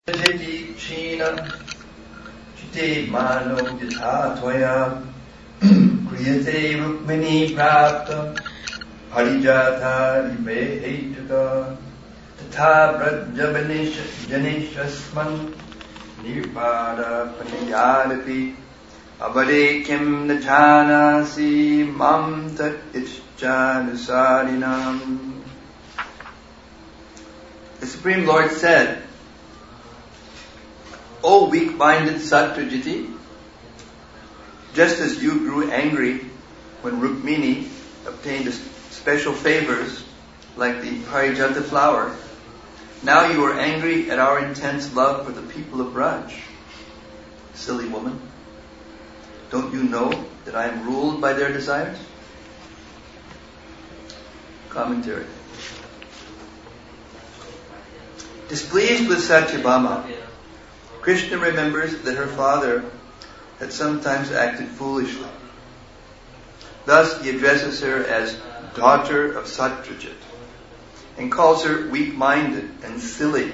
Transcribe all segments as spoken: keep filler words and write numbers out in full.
Jiti China Chite Mano Yathatwaya Kriyate Rukmini Prapta Harijata Ribe Hetuka Tata Brajabanish Janishasman Nirpada Paniyadapi Abade Kim Najanasi Mam Tat Ichjanusarinam. The Supreme Lord said, O weak-minded Satyajiti, just as you grew angry when Rukmini obtained special favors like the Parijata flower, now you are angry at our intense love for the people of Braj. Silly woman, don't you know that I am ruled by their desires? Commentary. Displeased with Satyabhama, Krishna remembers that her father had sometimes acted foolishly. Thus he addresses her as daughter of Satyajit and calls her weak-minded and silly.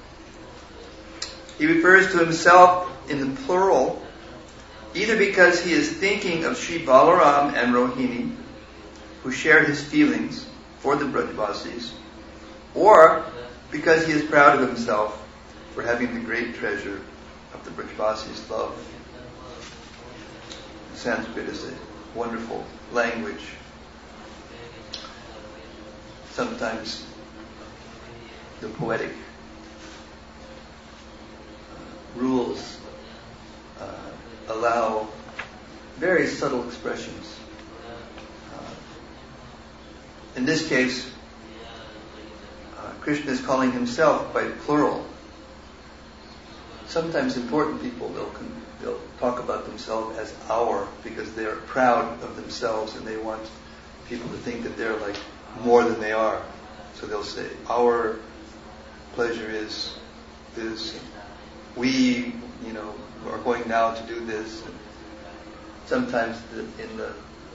He refers to himself in the plural either because he is thinking of Sri Balaram and Rohini, who share his feelings for the Brajvasis, or because he is proud of himself for having the great treasure of the Brajvasis' love. Sanskrit is a wonderful language. Sometimes the poetic rules uh, allow very subtle expressions. Uh, in this case, uh, Krishna is calling himself by plural. Sometimes important people, they'll, they'll talk about themselves as our, because they're proud of themselves and they want people to think that they're like more than they are. So they'll say, our pleasure is this. We, you know, are going now to do this. And sometimes the, in the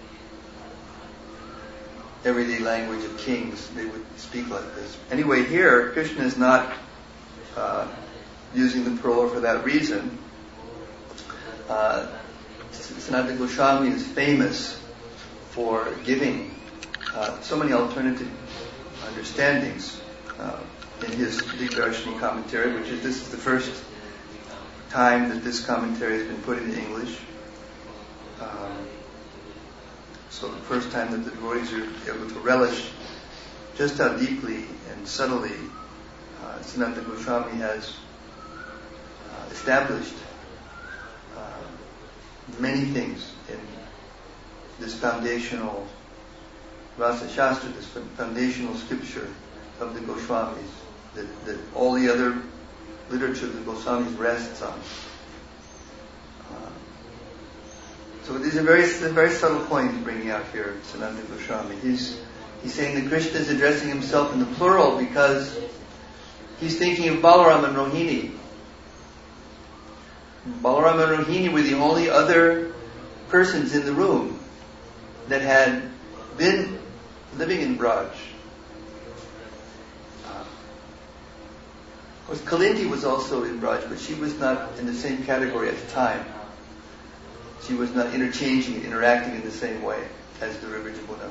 everyday language of kings, they would speak like this. Anyway, here, Krishna is not uh, using the plural for that reason. Uh, Sanatana Goswami is famous for giving uh, so many alternative understandings uh, in his Dikdarshini commentary, which is this is the first time that this commentary has been put into English. Um, so the first time that the devotees are able to relish just how deeply and subtly uh, Sanatana Goswami has uh, established uh, many things in this foundational Rasa Shastra, this foundational scripture of the Goswamis, that, that all the other literature of the Goswamis rests on. Uh, so these are very, very subtle points he's bringing out here, Sanatana Goswami. He's, he's saying that Krishna is addressing himself in the plural because he's thinking of Balaram and Rohini. Balaram and Rohini were the only other persons in the room that had been living in Braj. Uh, of course, Kalinti was also in Braj, but she was not in the same category at the time. She was not interchanging and interacting in the same way as the river Jamuna.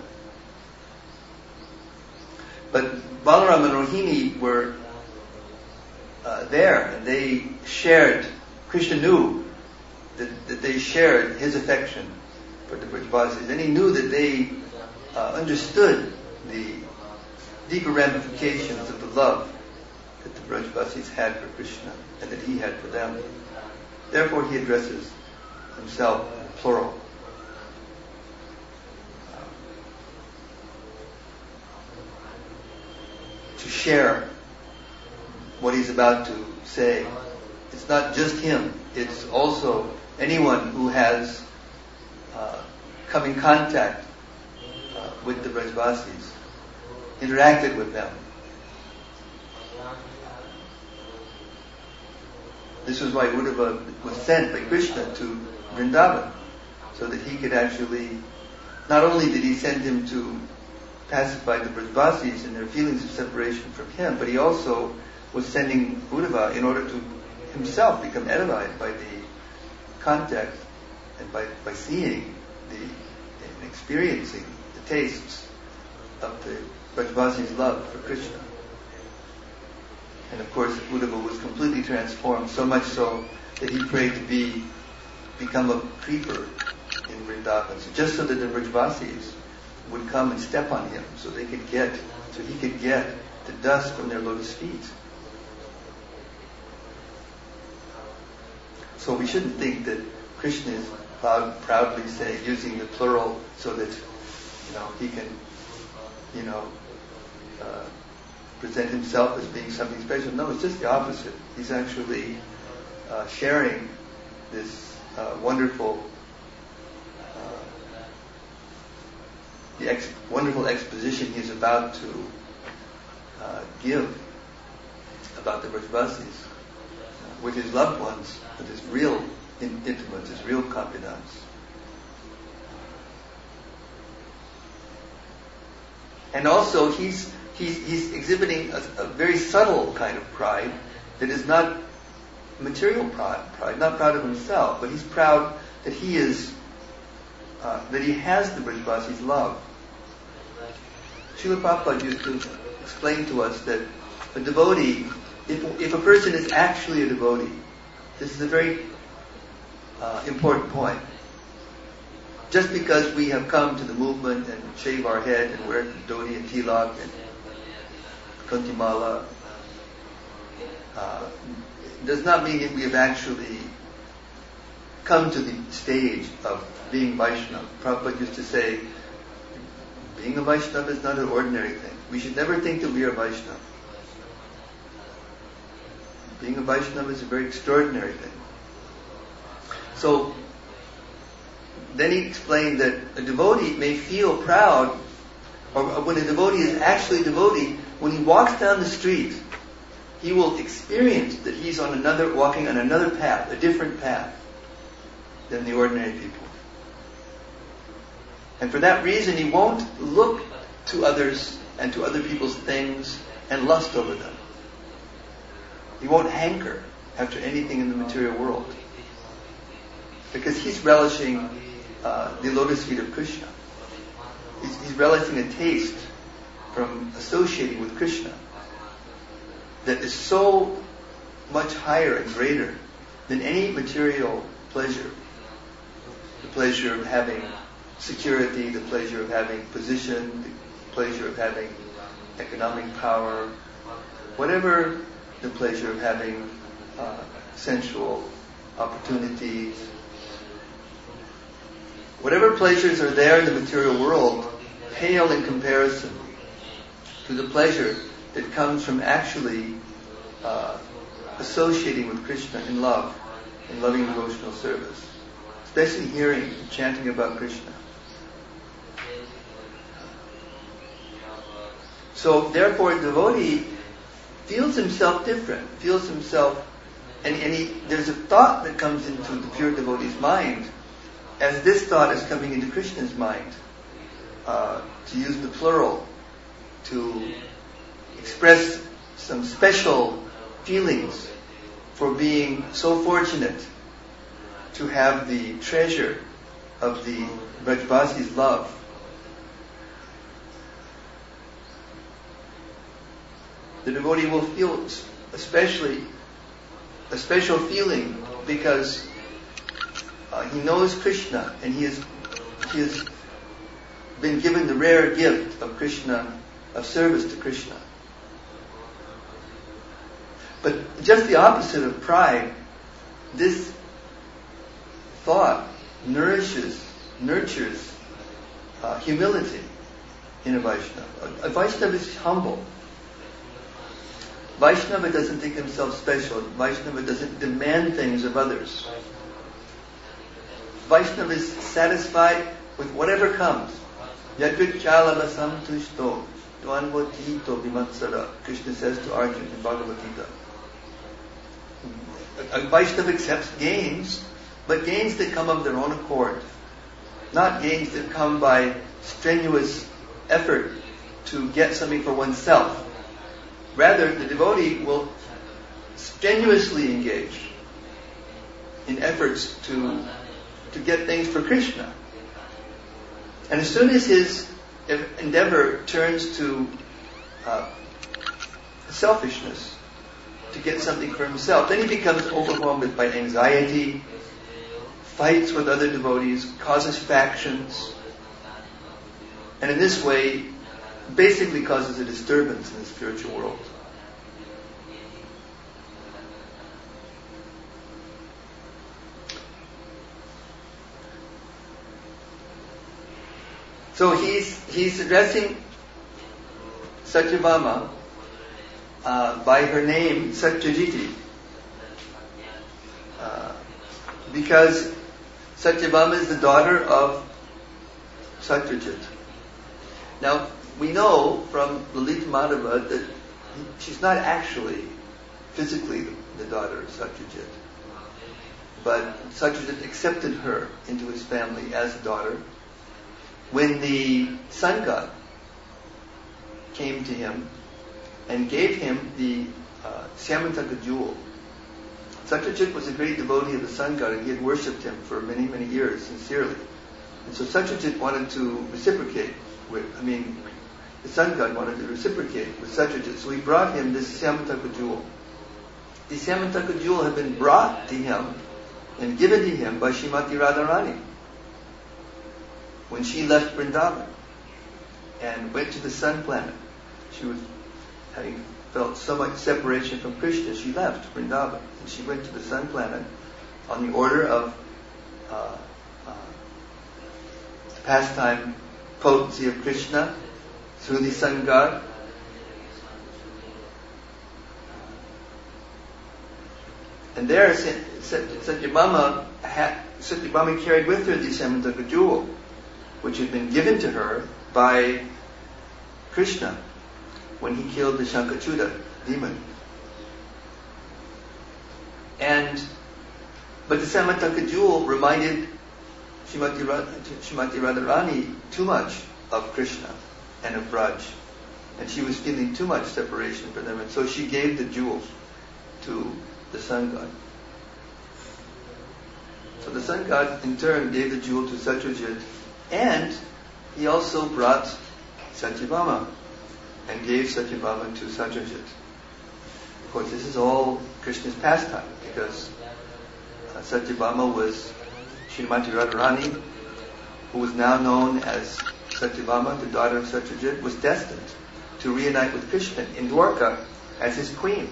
But Balaram and Rohini were uh, there, and they shared. Krishna knew that, that they shared his affection for the Brajvasis, and he knew that they uh, understood the deeper ramifications of the love that the Brajvasis had for Krishna and that he had for them. Therefore, he addresses himself in the plural. Uh, to share what he's about to say. It's not just him, it's also anyone who has uh, come in contact uh, with the Brajvasis, interacted with them. This was why Uddhava was sent by Krishna to Vrindavan, so that he could actually, not only did he send him to pacify the Brajvasis and their feelings of separation from him, but he also was sending Uddhava in order to himself become edified by the contact and by, by seeing the and experiencing the tastes of the Brajvasi's love for Krishna. And of course, Uddhava was completely transformed, so much so that he prayed to be become a creeper in Vrindavan, so just so that the Brajvasis would come and step on him, so they could get, so he could get the dust from their lotus feet. So we shouldn't think that Krishna is proud, proudly saying, using the plural, so that you know he can, you know, uh, present himself as being something special. No, it's just the opposite. He's actually uh, sharing this uh, wonderful, uh, the ex- wonderful exposition he's about to uh, give about the Brajvasis uh, with his loved ones, with his real in- intimates, his real confidants. And also, he's He's, he's exhibiting a, a very subtle kind of pride that is not material pride, pride, not proud of himself, but he's proud that he is, uh, that he has the Brajvasi's love. Srila Prabhupada used to explain to us that a devotee, if, if a person is actually a devotee, this is a very uh, important point. Just because we have come to the movement and shave our head and wear dhoti and tilak and Kuntimala, uh, does not mean that we have actually come to the stage of being Vaishnava. Prabhupada used to say, being a Vaishnava is not an ordinary thing. We should never think that we are Vaishnava. Being a Vaishnava is a very extraordinary thing. So, then he explained that a devotee may feel proud, or when a devotee is actually a devotee, when he walks down the street, he will experience that he's on another, walking on another path, a different path than the ordinary people. And for that reason, he won't look to others and to other people's things and lust over them. He won't hanker after anything in the material world, because he's relishing uh, the lotus feet of Krishna. He's, he's relishing a taste from associating with Krishna that is so much higher and greater than any material pleasure. The pleasure of having security, the pleasure of having position, the pleasure of having economic power, whatever the pleasure of having uh, sensual opportunities, whatever pleasures are there in the material world pale in comparison to the pleasure that comes from actually uh, associating with Krishna in love, in loving devotional service, especially hearing and chanting about Krishna. So therefore, a devotee feels himself different, feels himself, and, and he, there's a thought that comes into the pure devotee's mind, as this thought is coming into Krishna's mind, uh, to use the plural, to express some special feelings for being so fortunate to have the treasure of the Brajvasi's love. The devotee will feel especially a special feeling because uh, he knows Krishna and he has he has been given the rare gift of Krishna, of service to Krishna. But just the opposite of pride, this thought nourishes, nurtures uh, humility in a Vaishnava. A, a Vaishnava is humble. Vaishnava doesn't think himself special. Vaishnava doesn't demand things of others. Vaishnava is satisfied with whatever comes. Yadvichalava samtushto dvanvatito vimatsara. Krishna says to Arjuna in Bhagavad Gita. A Vaishnava accepts gains, but gains that come of their own accord. Not gains that come by strenuous effort to get something for oneself. Rather, the devotee will strenuously engaged in efforts to, to get things for Krishna. And as soon as his endeavor turns to uh, selfishness, to get something for himself, then he becomes overwhelmed by anxiety, fights with other devotees, causes factions, and in this way basically causes a disturbance in the spiritual world. So he's he's addressing Satyabhama uh, by her name Satyajiti, uh, because Satyabhama is the daughter of Satyajit. Now we know from Lalita Madhava that she's not actually physically the daughter of Satyajit, but Satyajit accepted her into his family as a daughter. When the sun god came to him and gave him the uh, Syamantaka jewel, Satyajit was a great devotee of the sun god, and he had worshipped him for many, many years sincerely. And so Satyajit wanted to reciprocate with, I mean, the sun god wanted to reciprocate with Satyajit, so he brought him this Syamantaka jewel. The Syamantaka jewel had been brought to him and given to him by Srimati Radharani when she left Vrindavan and went to the sun planet. She was having felt so much separation from Krishna, she left Vrindavan and she went to the sun planet on the order of uh, uh, the pastime potency of Krishna through the sun god. And there Satyabhama had, Satyabhama carried with her the Syamantaka jewel, which had been given to her by Krishna when he killed the Shankachuda demon. And but the Syamantaka jewel reminded Srimati, Srimati Radharani too much of Krishna and of Braj, and she was feeling too much separation from them, and so she gave the jewel to the sun god. So the sun god in turn gave the jewel to Satyajit, and he also brought Satyabhama and gave Satyabhama to Satyajit. Of course, this is all Krishna's pastime, because uh, Satyabhama was Srimati Radharani, who was now known as Satyabhama, the daughter of Satyajit, was destined to reunite with Krishna in Dwarka as his queen.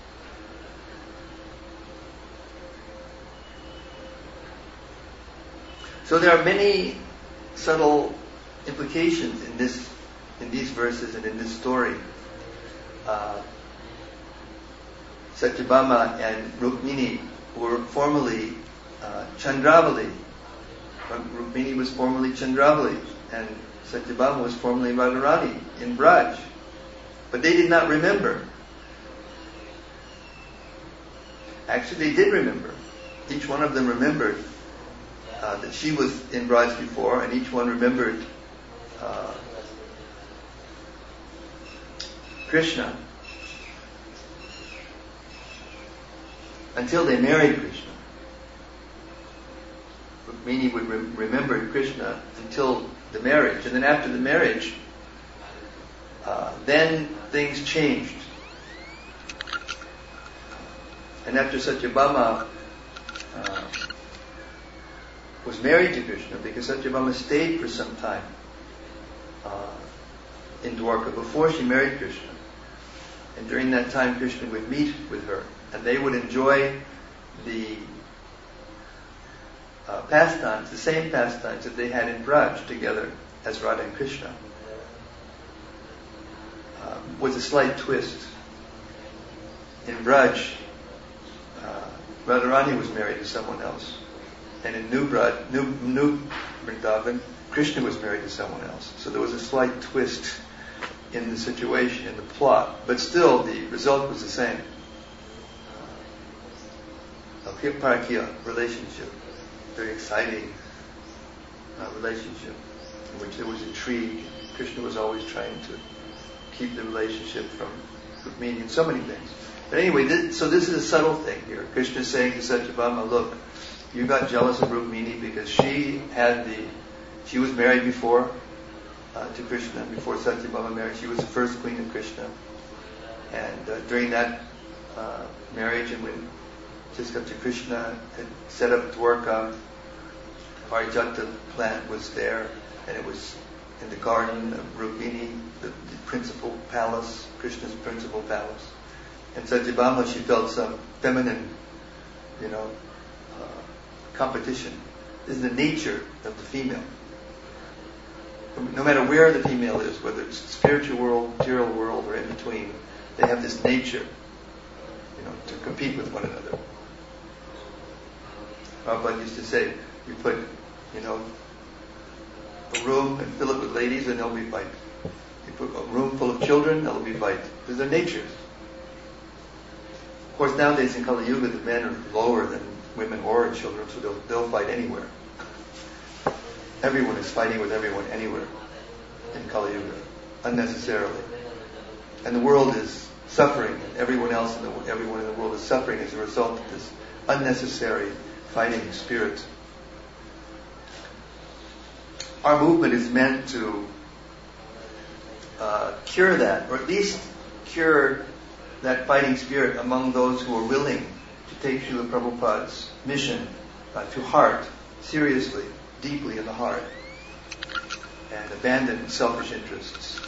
So there are many subtle implications in this, in these verses and in this story. Uh, Satyabhama and Rukmini were formerly uh, Chandravali. Rukmini was formerly Chandravali, and Satyabhama was formerly Radharani in Braj. But they did not remember. Actually, they did remember. Each one of them remembered Uh, that she was in Braj before, and each one remembered uh, Krishna until they married Krishna. Rukmini would re- remember Krishna until the marriage, and then after the marriage, uh, then things changed. And after Satyabhama uh, was married to Krishna, because Satyabhama stayed for some time uh, in Dwarka before she married Krishna. And during that time, Krishna would meet with her, and they would enjoy the uh, pastimes, the same pastimes that they had in Braj together as Radha and Krishna. Uh, with a slight twist. In Braj, uh, Radharani was married to someone else. And in New Braj, New, New Vrindavan, Krishna was married to someone else. So there was a slight twist in the situation, in the plot. But still, the result was the same. A Parakiya relationship. Very exciting uh, relationship in which there was intrigue. Krishna was always trying to keep the relationship from Rukmini and so many things. But anyway, this, so this is a subtle thing here. Krishna is saying to Satyabhama, look, you got jealous of Rukmini because she had the, she was married before uh, to Krishna, before Satyabhama married. She was the first queen of Krishna. And uh, during that uh, marriage, and when Jiskapta Krishna had set up Dwarka, Parijata plant was there, and it was in the garden of Rukmini, the, the principal palace, Krishna's principal palace. And Satyabhama, she felt some feminine, you know, uh, competition. This is the nature of the female. No matter where the female is, whether it's the spiritual world, material world, or in between, they have this nature, you know, to compete with one another. Prabhupada used to say, you put, you know, a room and fill it with ladies and there'll be fight. You put a room full of children, there'll be fight. Because they're natures. Of course, nowadays in Kali Yuga, the men are lower than women or children, so they'll, they'll fight anywhere. Everyone is fighting with everyone anywhere in Kali Yuga, unnecessarily. And the world is suffering, and everyone else in the everyone in the world is suffering as a result of this unnecessary fighting spirit. Our movement is meant to uh, cure that, or at least cure that fighting spirit among those who are willing to take Srila Prabhupada's mission uh, to heart, seriously, deeply in the heart, and abandon selfish interests.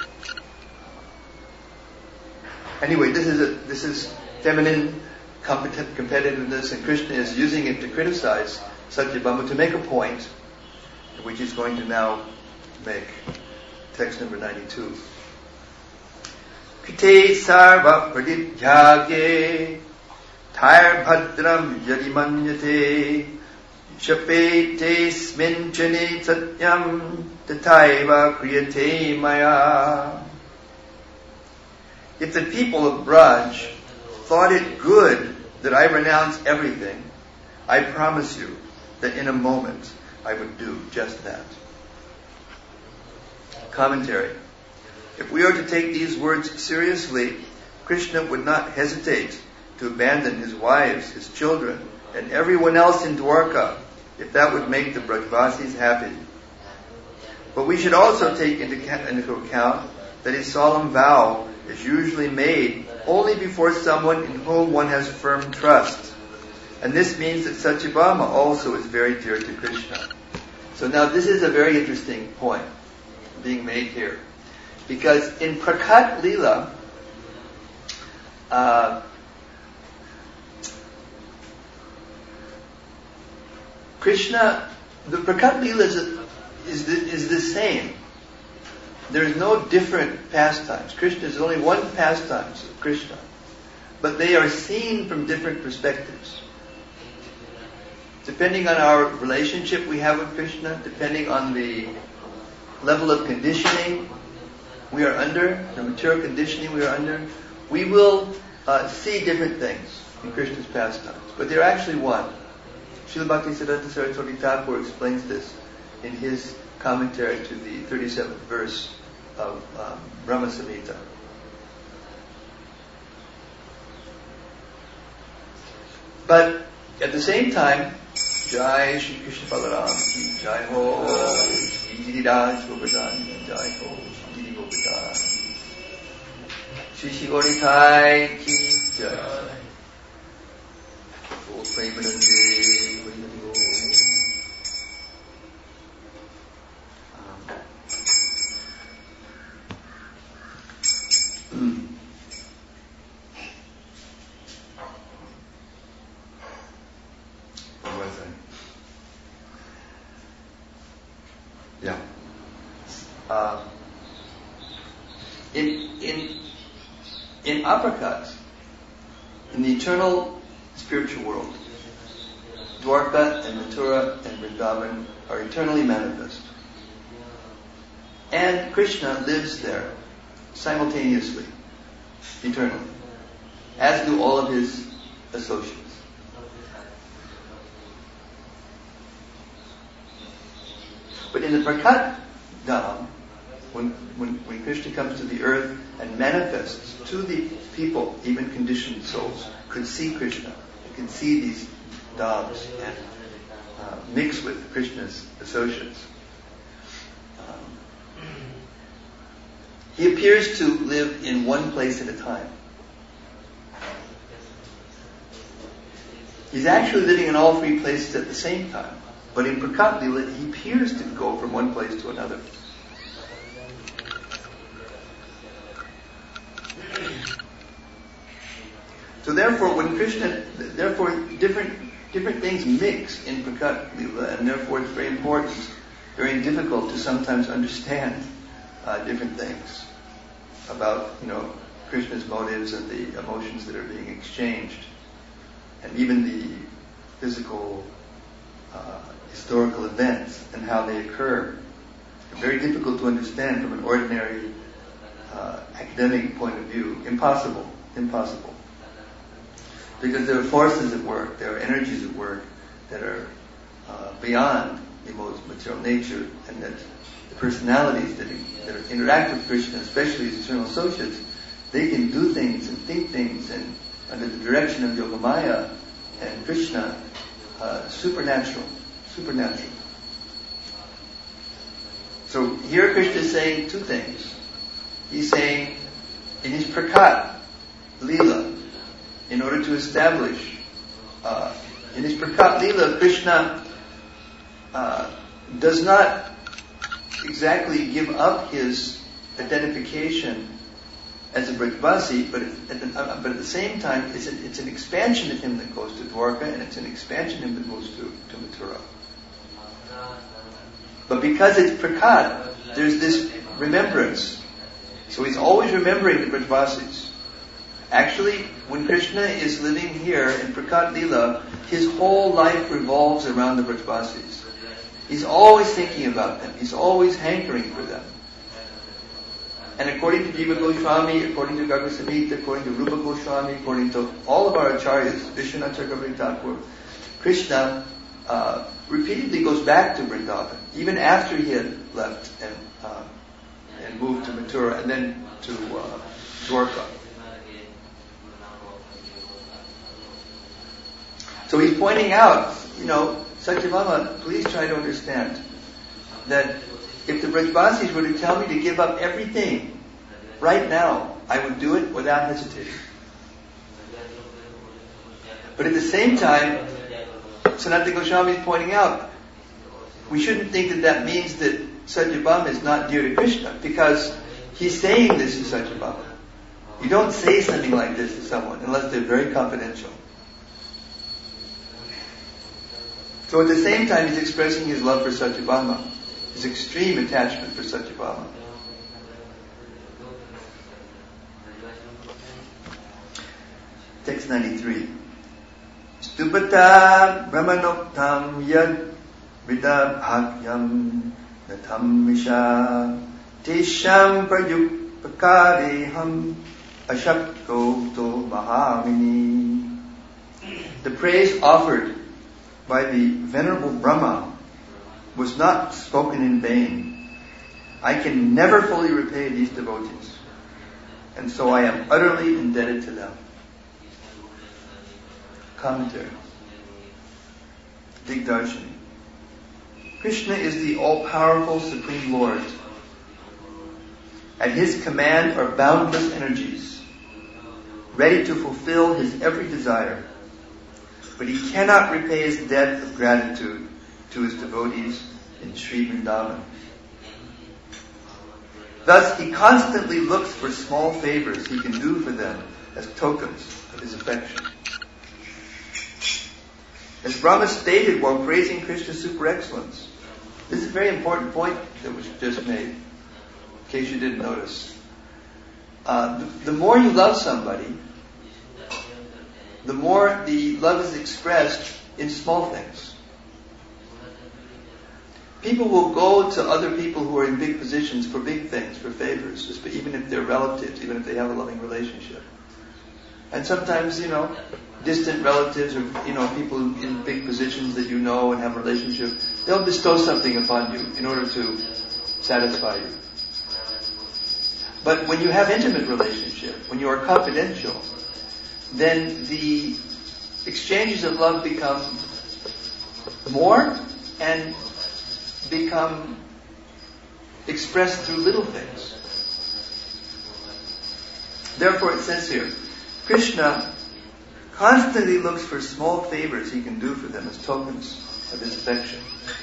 Anyway, this is a, this is feminine compet- competitiveness, and Krishna is using it to criticize Satyabhama to make a point, which he's going to now make. Text number ninety-two. Kite sarva pradidhyage thair bhadram yadimanyate shapete sminchane satyam tataiva kriyate maya. If the people of Braj thought it good that I renounce everything, I promise you that in a moment I would do just that. Commentary. If we are to take these words seriously, Krishna would not hesitate to abandon his wives, his children, and everyone else in Dwarka, if that would make the Brajvasis happy. But we should also take into account that a solemn vow is usually made only before someone in whom one has firm trust. And this means that Satyabhama also is very dear to Krishna. So now this is a very interesting point being made here. Because in Prakat Leela, uh, Krishna, the Prakat Leela is, is, the, is the same. There is no different pastimes. Krishna is only one pastime of Krishna. But they are seen from different perspectives. Depending on our relationship we have with Krishna, depending on the level of conditioning we are under, the material conditioning we are under, we will uh, see different things in Krishna's pastimes. But they're actually one. Srila Bhaktisiddhanta Saraswati Thakur explains this in his commentary to the thirty-seventh verse of um, Brahma Samhita. But at the same time, Jai Shri Krishna Balaram Ki Jai Ho, Shri Giriraj Govardhan Jai Ho, Shri Giri Govardhan, Shri Shri Gauri Thai Ki Jai, O Premanande Varinadigo. Yeah. Uh, in in in uppercuts, in the eternal spiritual world, Dwarka and Mathura and Vrindavan are eternally manifest, and Krishna lives there simultaneously, eternally, as do all of his associates. But in the Prakat Dham, when, when, when Krishna comes to the earth and manifests to the people, even conditioned souls could see Krishna. They could see these dhams and uh, mix with Krishna's associates. Um, he appears to live in one place at a time. He's actually living in all three places at the same time. But in Prakat Lila, he appears to go from one place to another. So therefore, when Krishna, therefore different different things mix in Prakat Lila, and therefore it's very important, very difficult to sometimes understand uh, different things about, you know, Krishna's motives and the emotions that are being exchanged, and even the physical, uh, historical events and how they occur. They're very difficult to understand from an ordinary uh, academic point of view. Impossible. Impossible. Because there are forces at work, there are energies at work that are uh, beyond the most material nature, and that the personalities that, that interact with Krishna, especially his eternal associates, they can do things and think things, and under the direction of Yogamaya and Krishna, uh, supernatural, supernatural. So here Krishna is saying two things. He's saying, in his Prakat Lila, in order to establish, uh, in his Prakat Lila, Krishna uh, does not exactly give up his identification as a Brajvasi, but at the, uh, but at the same time, it's an, it's an expansion of him that goes to Dwarka, and it's an expansion of him that goes to, to Mathura. But because it's Prakat, there's this remembrance. So he's always remembering the Brajvasis. Actually, when Krishna is living here in Prakat Lila, his whole life revolves around the Brajvasis. He's always thinking about them. He's always hankering for them. And according to Jiva Goswami, according to Gaga Samhita, according to Rupa Goswami, according to all of our acharyas, Vishwanath Chakravarti Thakur, Krishna uh, repeatedly goes back to Vrindavan, even after he had left and uh, and moved to Mathura and then to uh, Dwarka. So he's pointing out, you know, Satyabhama, please try to understand that if the Brajvasis were to tell me to give up everything right now, I would do it without hesitating. But at the same time, Sanatana Goswami is pointing out, we shouldn't think that that means that Satyabhama is not dear to Krishna, because he's saying this to Satyabhama. You don't say something like this to someone unless they're very confidential. So at the same time, he's expressing his love for Satyabhama, his extreme attachment for Satyabhama. Text ninety-three. Stupata brahmanoktam yad vidabhagyam natham misha tisham prayukpakareham ashakto to mahamini. The praise offered by the Venerable Brahma was not spoken in vain. I can never fully repay these devotees, and so I am utterly indebted to them. Commentary. Digdarshani. Krishna is the all-powerful Supreme Lord. At His command are boundless energies, ready to fulfill His every desire. But He cannot repay His debt of gratitude to His devotees in Sri Vrindavan. Thus, He constantly looks for small favors He can do for them as tokens of His affection. As Brahma stated while praising Krishna's super excellence, this is a very important point that was just made, in case you didn't notice. Uh, the, the more you love somebody, the more the love is expressed in small things. People will go to other people who are in big positions for big things, for favors, even if they're relatives, even if they have a loving relationship. And sometimes, you know, distant relatives or, you know, people in big positions that you know and have a relationship, they'll bestow something upon you in order to satisfy you. But when you have intimate relationship, when you are confidential, then the exchanges of love become more and become expressed through little things. Therefore it says here, Krishna constantly looks for small favors he can do for them as tokens of his affection.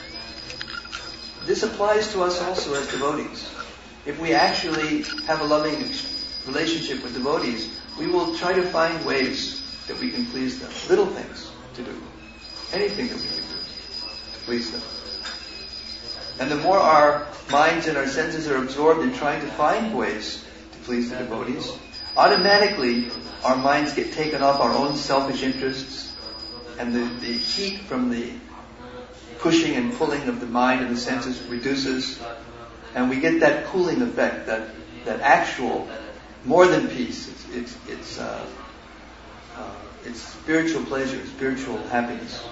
This applies to us also as devotees. If we actually have a loving relationship with devotees, we will try to find ways that we can please them. Little things to do. Anything that we can do to please them. And the more our minds and our senses are absorbed in trying to find ways to please the devotees, automatically our minds get taken off our own selfish interests, and the, the heat from the pushing and pulling of the mind and the senses reduces, and we get that cooling effect, that, that actual, more than peace. It's, it's, it's, uh, uh, it's spiritual pleasure, spiritual happiness.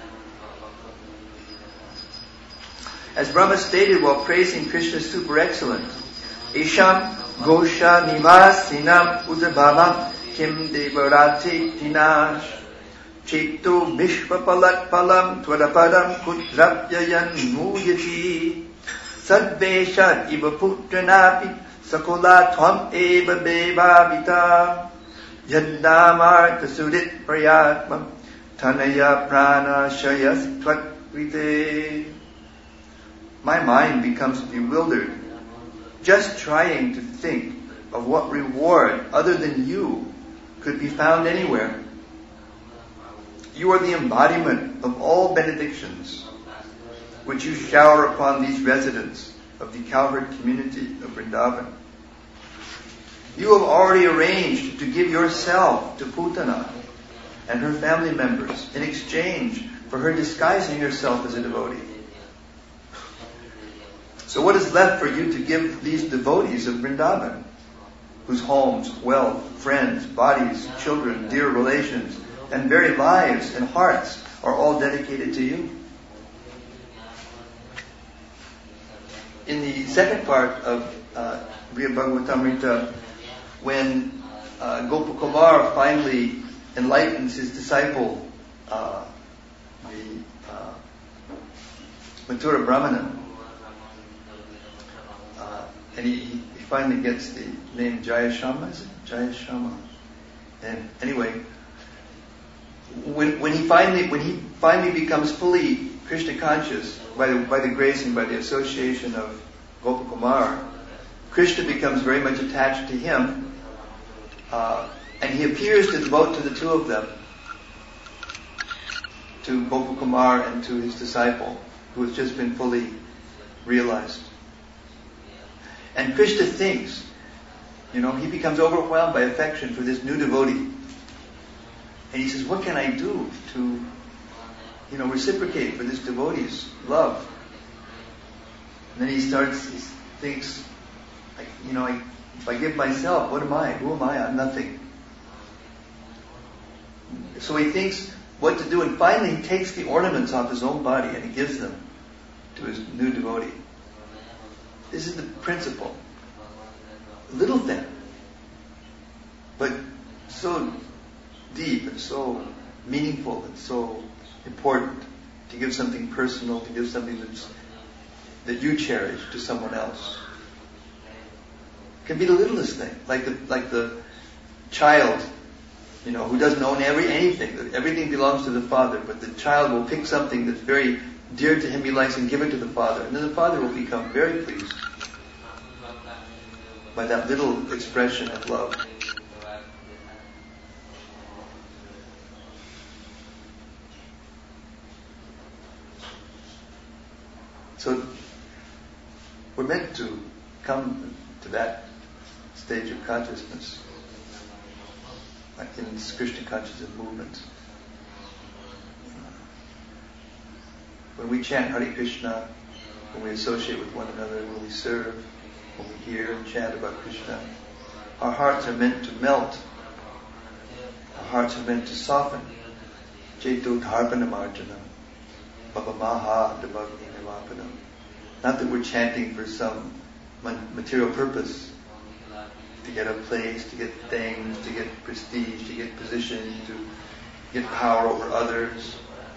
As Brahma stated while praising Krishna's super excellence, Isham Gosha Nivasinam Udabhavam Kim Devarati Dinash Chitto Vishvapalat Palam Twadapadam Kutrapyayan Muyati Sadveshat Iva Putranapi Sakola Tvam Eva Bevavita Yaddamartha Sudit Prayatmam Tanaya Prana Shayas Tvatvite. My mind becomes bewildered just trying to think of what reward other than you could be found anywhere. You are the embodiment of all benedictions which you shower upon these residents of the cowherd community of Vrindavan. You have already arranged to give yourself to Putana and her family members in exchange for her disguising herself as a devotee. So what is left for you to give these devotees of Vrindavan, whose homes, wealth, friends, bodies, children, dear relations, and very lives and hearts are all dedicated to you? In the second part of uh, Vriya Bhagavatamrita, when uh, Gopakumar finally enlightens his disciple, uh, the uh, Mathura Brahmana, uh, and he, he finally gets the name Jayashama, is it? Jayashama. And anyway, when when he finally when he finally becomes fully Krishna conscious by the, by the grace and by the association of Gopakumar, Krishna becomes very much attached to him, uh, and he appears to devote to the two of them, to Gopakumar and to his disciple, who has just been fully realized. And Krishna thinks, you know, he becomes overwhelmed by affection for this new devotee. And he says, what can I do to, you know, reciprocate for this devotee's love? And then he starts, he thinks, like, you know, I, if I give myself, what am I? Who am I? I'm nothing. So he thinks what to do, and finally he takes the ornaments off his own body and he gives them to his new devotee. This is the principle. A little thing, but so deep and so meaningful and so important, to give something personal, to give something that's, that you cherish to someone else. It can be the littlest thing, like the like the child, you know, who doesn't own every anything. Everything belongs to the father, but the child will pick something that's very dear to him, he likes, and give it to the father, and then the father will become very pleased by that little expression of love. So we're meant to come to that stage of consciousness, like in this Krishna consciousness movement. When we chant Hare Krishna, when we associate with one another, when we serve, when we hear and chant about Krishna, our hearts are meant to melt. Our hearts are meant to soften. Cheto dharpanamarjana, bhavamaha damagni nivapanam. Not that we're chanting for some material purpose, to get a place, to get things, to get prestige, to get position, to get power over others.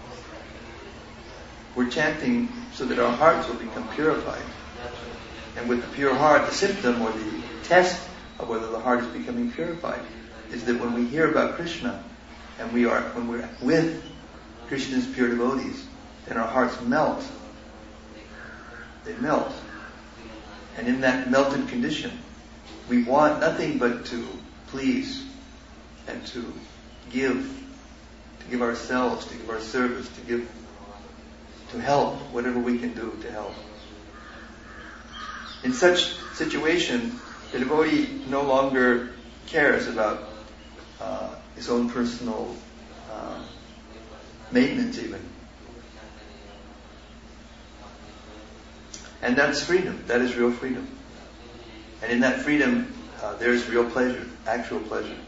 We're chanting so that our hearts will become purified. And with the pure heart, the symptom or the test of whether the heart is becoming purified is that when we hear about Krishna and we are, when we're with Krishna's pure devotees, then our hearts melt. They melt. And in that melted condition, we want nothing but to please and to give, to give ourselves, to give our service, to give, to help, whatever we can do to help. In such situation, the devotee no longer cares about uh, his own personal uh, maintenance even. And that's freedom. That is real freedom. And in that freedom, uh, there is real pleasure, actual pleasure.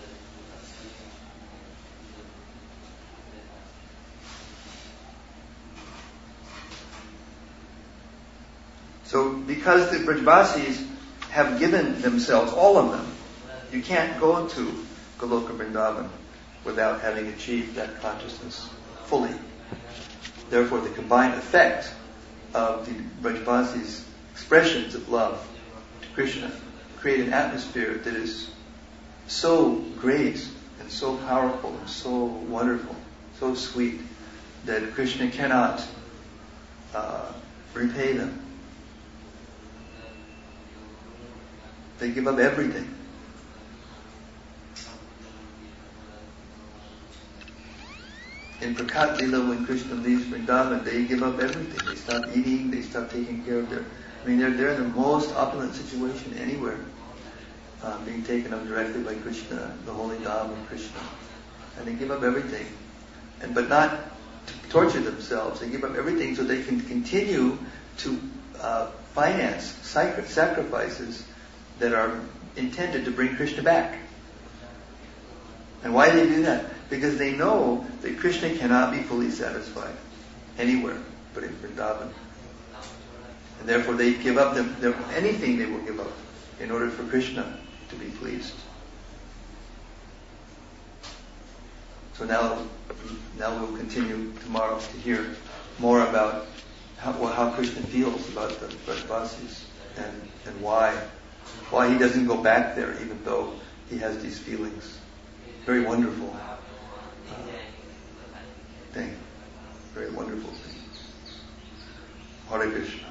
So because the Brajavasis have given themselves, all of them, you can't go to Goloka Vrindavan without having achieved that consciousness fully. Therefore, the combined effect of the Brajavasis' expressions of love to Krishna create an atmosphere that is so great and so powerful and so wonderful, so sweet, that Krishna cannot uh, repay them. They give up everything. In Prakat Lila, when Krishna leaves Vrindavan, they give up everything. They stop eating, they stop taking care of their... I mean, they're, they're in the most opulent situation anywhere, uh, being taken up directly by Krishna, the holy Dham of Krishna. And they give up everything. And But not to torture themselves. They give up everything so they can continue to uh, finance sacri- sacrifices that are intended to bring Krishna back. And why do they do that? Because they know that Krishna cannot be fully satisfied anywhere but in Vrindavan. And therefore they give up them, them, anything they will give up in order for Krishna to be pleased. So now, now we'll continue tomorrow to hear more about how, well, how Krishna feels about the Brajavasis and, and why. Why he doesn't go back there even though he has these feelings. Very wonderful uh, thing. Very wonderful thing. Hare Krishna.